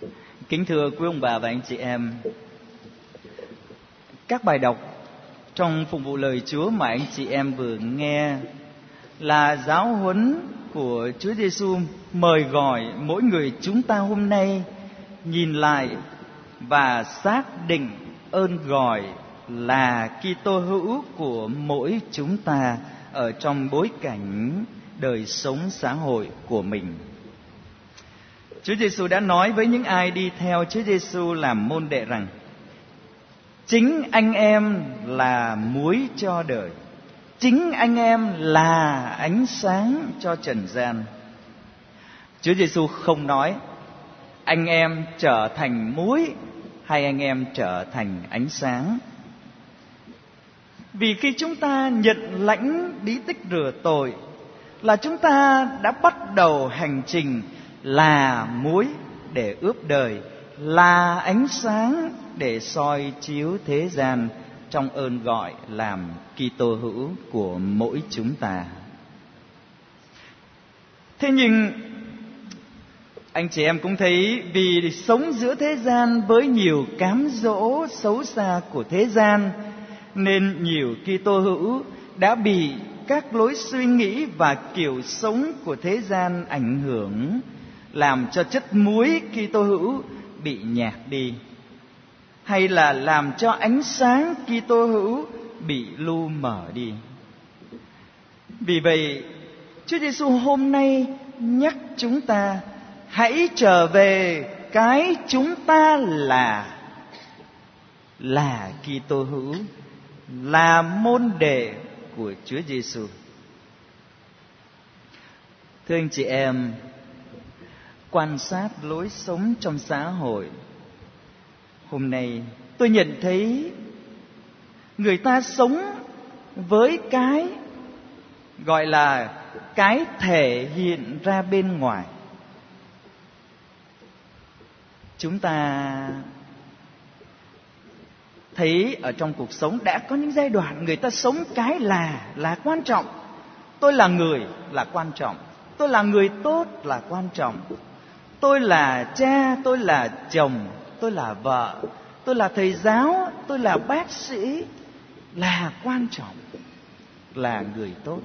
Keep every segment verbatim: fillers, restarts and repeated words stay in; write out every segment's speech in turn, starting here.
Kính thưa quý ông bà và anh chị em, các bài đọc trong phụng vụ lời Chúa mà anh chị em vừa nghe là giáo huấn của Chúa Giêsu mời gọi mỗi người chúng ta hôm nay nhìn lại và xác định ơn gọi là Kitô hữu của mỗi chúng ta ở trong bối cảnh đời sống xã hội của mình. Chúa Giêsu đã nói với những ai đi theo Chúa Giêsu làm môn đệ rằng: chính anh em là muối cho đời, chính anh em là ánh sáng cho trần gian. Chúa Giêsu không nói anh em trở thành muối hay anh em trở thành ánh sáng. Vì khi chúng ta nhận lãnh bí tích rửa tội là chúng ta đã bắt đầu hành trình là muối để ướp đời, là ánh sáng để soi chiếu thế gian trong ơn gọi làm Kitô hữu của mỗi chúng ta. Thế nhưng anh chị em cũng thấy, vì sống giữa thế gian với nhiều cám dỗ xấu xa của thế gian, nên nhiều Kitô hữu đã bị các lối suy nghĩ và kiểu sống của thế gian ảnh hưởng, làm cho chất muối Kitô hữu bị nhạt đi, hay là làm cho ánh sáng Kitô hữu bị lu mờ đi. Vì vậy, Chúa Giêsu hôm nay nhắc chúng ta hãy trở về cái chúng ta là là Kitô hữu, là môn đệ của Chúa Giêsu. Thưa anh chị em, quan sát lối sống trong xã hội hôm nay, tôi nhận thấy người ta sống với cái gọi là cái thể hiện ra bên ngoài. Chúng ta thấy ở trong cuộc sống đã có những giai đoạn người ta sống cái là là quan trọng. Tôi là người là quan trọng, tôi là người tốt là quan trọng, tôi là cha, tôi là chồng, tôi là vợ, tôi là thầy giáo, tôi là bác sĩ là quan trọng, là người tốt.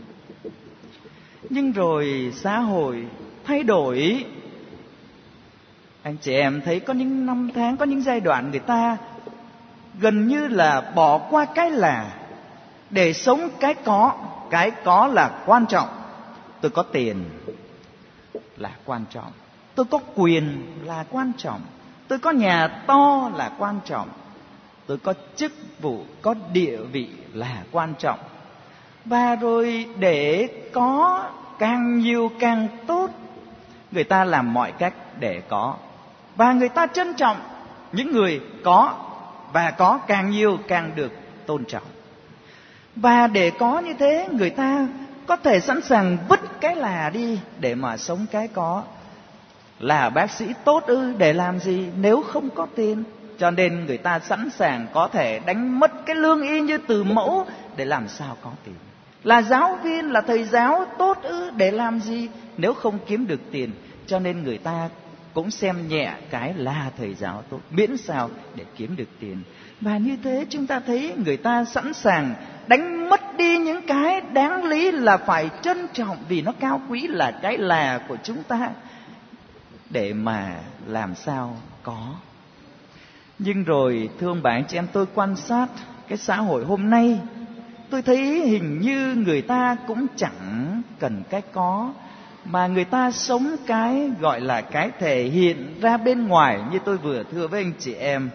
Nhưng rồi xã hội thay đổi. Anh chị em thấy có những năm tháng, có những giai đoạn người ta gần như là bỏ qua cái là để sống cái có. Cái có là quan trọng. Tôi có tiền là quan trọng, tôi có quyền là quan trọng, tôi có nhà to là quan trọng, tôi có chức vụ, có địa vị là quan trọng. Và rồi để có càng nhiều càng tốt, người ta làm mọi cách để có. Và người ta trân trọng những người có, và có càng nhiều càng được tôn trọng. Và để có như thế, người ta có thể sẵn sàng vứt cái là đi để mà sống cái có. Là bác sĩ tốt ư, để làm gì nếu không có tiền? Cho nên người ta sẵn sàng có thể đánh mất cái lương y như từ mẫu để làm sao có tiền. Là giáo viên, là thầy giáo tốt ư, để làm gì nếu không kiếm được tiền? Cho nên người ta cũng xem nhẹ cái là thầy giáo tốt, miễn sao để kiếm được tiền. Và như thế chúng ta thấy người ta sẵn sàng đánh mất đi những cái đáng lý là phải trân trọng, vì nó cao quý là cái là của chúng ta, để mà làm sao có. Nhưng rồi thưa ông bà anh chị em, tôi quan sát cái xã hội hôm nay, tôi thấy hình như người ta cũng chẳng cần cái có, mà người ta sống cái gọi là cái thể hiện ra bên ngoài. Như tôi vừa thưa với anh chị em,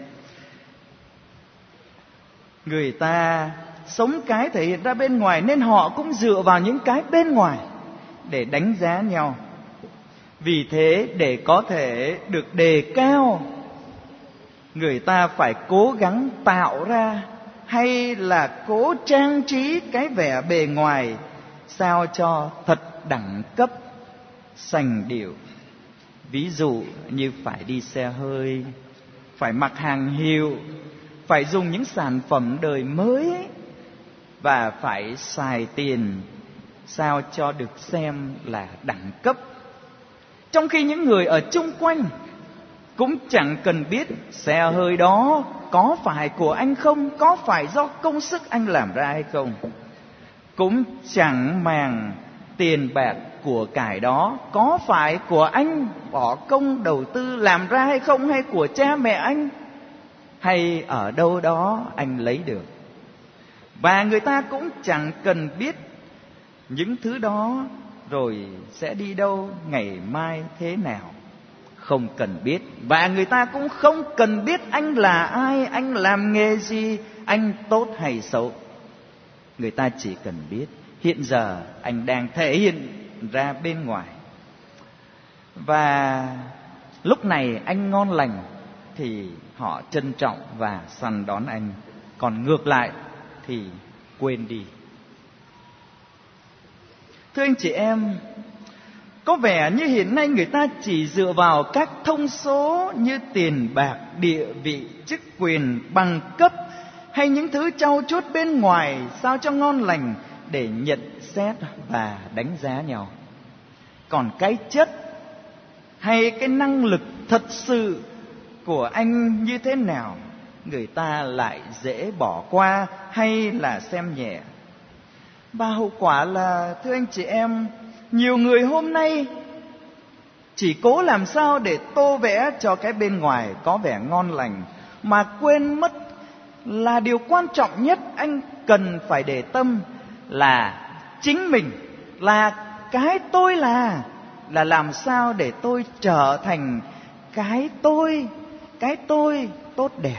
người ta sống cái thể hiện ra bên ngoài, nên họ cũng dựa vào những cái bên ngoài để đánh giá nhau. Vì thế để có thể được đề cao, người ta phải cố gắng tạo ra hay là cố trang trí cái vẻ bề ngoài sao cho thật đẳng cấp, sành điệu. Ví dụ như phải đi xe hơi, phải mặc hàng hiệu, phải dùng những sản phẩm đời mới, và phải xài tiền sao cho được xem là đẳng cấp. Trong khi những người ở chung quanh cũng chẳng cần biết xe hơi đó có phải của anh không, có phải do công sức anh làm ra hay không. Cũng chẳng màng tiền bạc của cải đó có phải của anh bỏ công đầu tư làm ra hay không, hay của cha mẹ anh, hay ở đâu đó anh lấy được. Và người ta cũng chẳng cần biết những thứ đó rồi sẽ đi đâu, ngày mai thế nào, không cần biết. Và người ta cũng không cần biết anh là ai, anh làm nghề gì, anh tốt hay xấu. Người ta chỉ cần biết hiện giờ anh đang thể hiện ra bên ngoài. Và lúc này anh ngon lành thì họ trân trọng và săn đón anh. Còn ngược lại thì quên đi. Thưa anh chị em, có vẻ như hiện nay người ta chỉ dựa vào các thông số như tiền bạc, địa vị, chức quyền, bằng cấp hay những thứ trau chuốt bên ngoài sao cho ngon lành để nhận xét và đánh giá nhau. Còn cái chất hay cái năng lực thật sự của anh như thế nào, người ta lại dễ bỏ qua hay là xem nhẹ. Và hậu quả là, thưa anh chị em, nhiều người hôm nay chỉ cố làm sao để tô vẽ cho cái bên ngoài có vẻ ngon lành, mà quên mất là điều quan trọng nhất anh cần phải để tâm là chính mình, là cái tôi là là làm sao để tôi trở thành cái tôi, cái tôi tốt đẹp.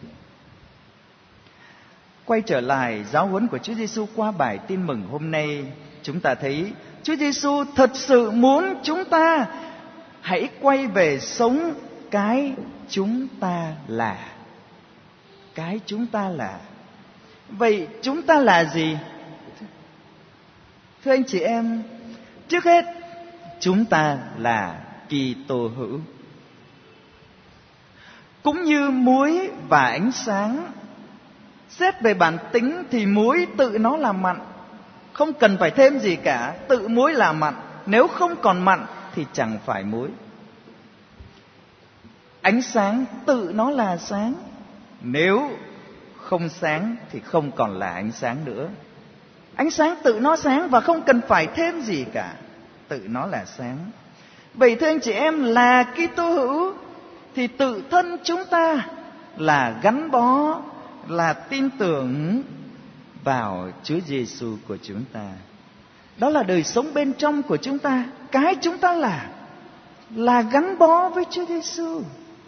Quay trở lại giáo huấn của Chúa Giêsu qua bài tin mừng hôm nay, chúng ta thấy Chúa Giêsu thật sự muốn chúng ta hãy quay về sống cái chúng ta là. Cái chúng ta là. Vậy chúng ta là gì? Thưa anh chị em, trước hết chúng ta là Kitô hữu. Cũng như muối và ánh sáng, xét về bản tính thì muối tự nó là mặn, không cần phải thêm gì cả, tự muối là mặn. Nếu không còn mặn thì chẳng phải muối. Ánh sáng tự nó là sáng, nếu không sáng thì không còn là ánh sáng nữa. Ánh sáng tự nó sáng và không cần phải thêm gì cả, tự nó là sáng. Vậy thưa anh chị em, là Kitô hữu thì tự thân chúng ta là gắn bó, là tin tưởng vào Chúa Giêsu của chúng ta. Đó là đời sống bên trong của chúng ta. Cái chúng ta là là gắn bó với Chúa Giêsu.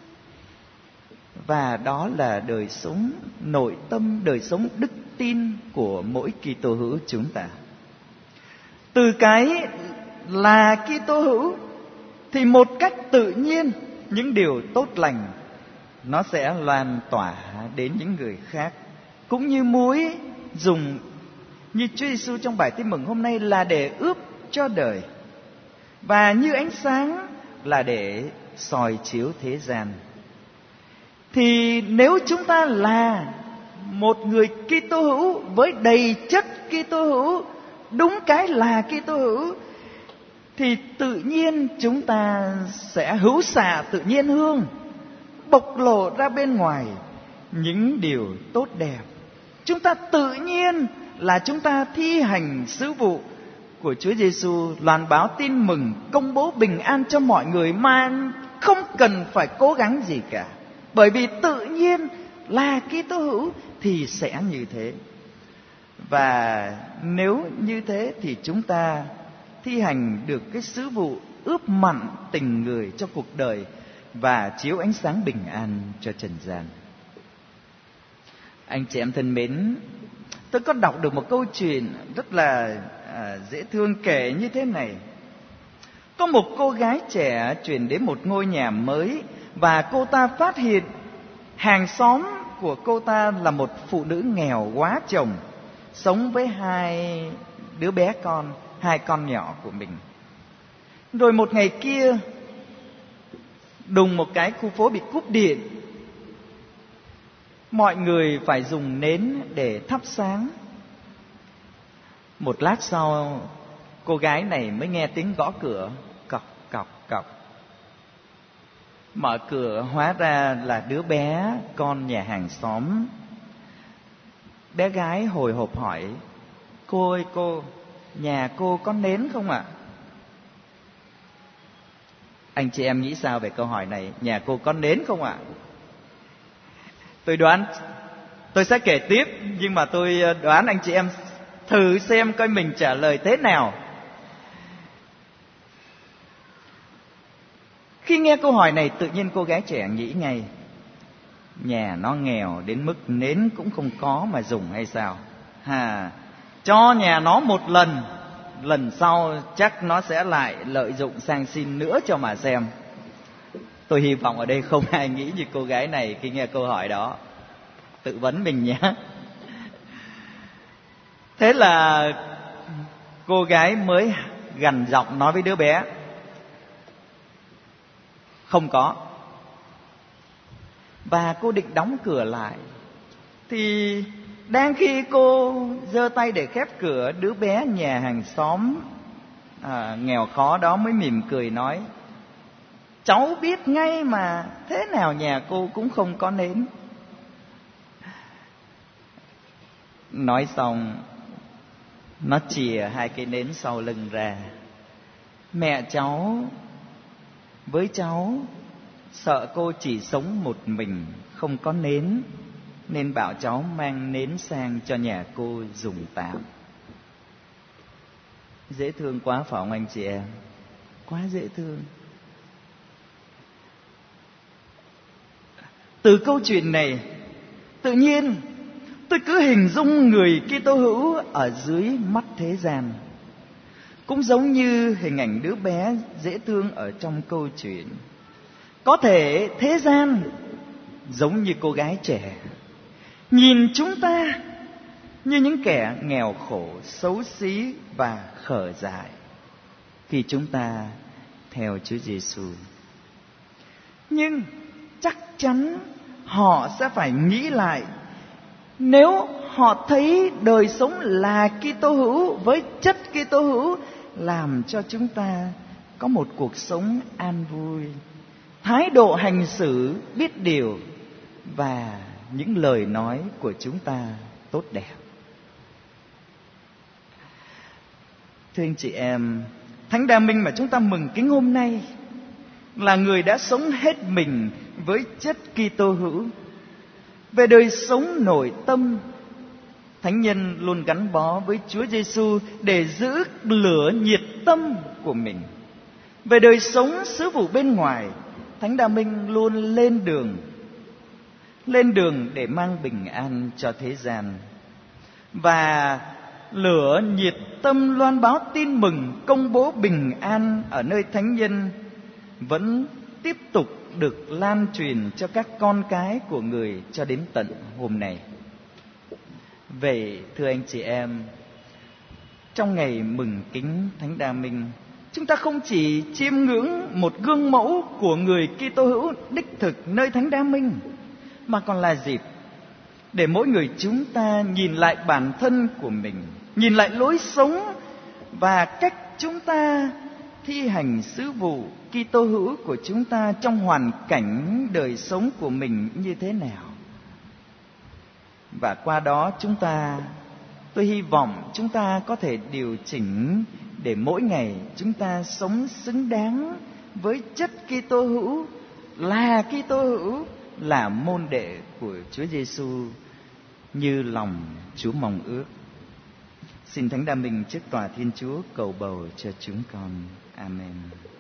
Và đó là đời sống nội tâm, đời sống đức tin của mỗi Kitô hữu chúng ta. Từ cái là Kitô hữu thì một cách tự nhiên những điều tốt lành nó sẽ lan tỏa đến những người khác. Cũng như muối dùng như Chúa Giêsu trong bài tin mừng hôm nay là để ướp cho đời, và như ánh sáng là để soi chiếu thế gian. Thì nếu chúng ta là một người Kitô hữu với đầy chất Kitô hữu, đúng cái là Kitô hữu, thì tự nhiên chúng ta sẽ hữu xạ tự nhiên hương, bộc lộ ra bên ngoài những điều tốt đẹp. Chúng ta tự nhiên là chúng ta thi hành sứ vụ của Chúa Giêsu, loan báo tin mừng, công bố bình an cho mọi người mà không cần phải cố gắng gì cả. Bởi vì tự nhiên là Kitô hữu thì sẽ như thế. Và nếu như thế thì chúng ta thi hành được cái sứ vụ ướp mặn tình người cho cuộc đời và chiếu ánh sáng bình an cho trần gian. Anh chị em thân mến, tôi có đọc được một câu chuyện rất là à, dễ thương kể như thế này. Có một cô gái trẻ chuyển đến một ngôi nhà mới, và cô ta phát hiện hàng xóm của cô ta là một phụ nữ nghèo quá chồng, sống với hai đứa bé con, hai con nhỏ của mình. Rồi một ngày kia, đùng một cái khu phố bị cúp điện, mọi người phải dùng nến để thắp sáng. Một lát sau, cô gái này mới nghe tiếng gõ cửa, cọc cọc cọc. Mở cửa hóa ra là đứa bé con nhà hàng xóm. Bé gái hồi hộp hỏi: Cô ơi cô, nhà cô có nến không ạ? Anh chị em nghĩ sao về câu hỏi này? Nhà cô có nến không ạ? Tôi đoán, tôi sẽ kể tiếp, nhưng mà tôi đoán anh chị em thử xem coi mình trả lời thế nào. Khi nghe câu hỏi này, tự nhiên cô gái trẻ nghĩ ngay: nhà nó nghèo đến mức nến cũng không có mà dùng hay sao? Hà, cho nhà nó một lần, lần sau chắc nó sẽ lại lợi dụng sang xin nữa cho mà xem. Tôi hy vọng ở đây không ai nghĩ như cô gái này khi nghe câu hỏi đó. Tự vấn mình nhé. Thế là cô gái mới gằn giọng nói với đứa bé: Không có. Và cô định đóng cửa lại, thì đang khi cô giơ tay để khép cửa, đứa bé nhà hàng xóm à, nghèo khó đó mới mỉm cười nói: Cháu biết ngay mà, thế nào nhà cô cũng không có nến. Nói xong, nó chìa hai cái nến sau lưng ra. Mẹ cháu với cháu sợ cô chỉ sống một mình, không có nến, nên bảo cháu mang nến sang cho nhà cô dùng tạm. Dễ thương quá phải không anh chị em? Quá dễ thương. Từ câu chuyện này, tự nhiên tôi cứ hình dung người Kitô hữu ở dưới mắt thế gian, cũng giống như hình ảnh đứa bé dễ thương ở trong câu chuyện. Có thể thế gian giống như cô gái trẻ, nhìn chúng ta như những kẻ nghèo khổ, xấu xí và khờ dại khi chúng ta theo Chúa Giêsu. Nhưng chắc chắn họ sẽ phải nghĩ lại, nếu họ thấy đời sống là Kitô hữu với chất Kitô hữu làm cho chúng ta có một cuộc sống an vui, thái độ hành xử biết điều, và những lời nói của chúng ta tốt đẹp. Thưa anh chị em, Thánh Đa Minh mà chúng ta mừng kính hôm nay là người đã sống hết mình với chất Kitô hữu. Về đời sống nội tâm, thánh nhân luôn gắn bó với Chúa Giêsu để giữ lửa nhiệt tâm của mình. Về đời sống sứ vụ bên ngoài, Thánh Đa Minh luôn lên đường, lên đường để mang bình an cho thế gian. Và lửa nhiệt tâm loan báo tin mừng, công bố bình an ở nơi thánh nhân vẫn tiếp tục được lan truyền cho các con cái của người cho đến tận hôm nay. Vậy thưa anh chị em, trong ngày mừng kính Thánh Đa Minh, chúng ta không chỉ chiêm ngưỡng một gương mẫu của người Kitô hữu đích thực nơi Thánh Đa Minh, mà còn là dịp để mỗi người chúng ta nhìn lại bản thân của mình, nhìn lại lối sống và cách chúng ta thi hành sứ vụ Kitô hữu của chúng ta trong hoàn cảnh đời sống của mình như thế nào. Và qua đó chúng ta, tôi hy vọng chúng ta có thể điều chỉnh để mỗi ngày chúng ta sống xứng đáng với chất Kitô hữu, là Kitô hữu, là môn đệ của Chúa Giêsu như lòng Chúa mong ước. Xin Thánh Đa Minh trước tòa Thiên Chúa cầu bầu cho chúng con. Amen.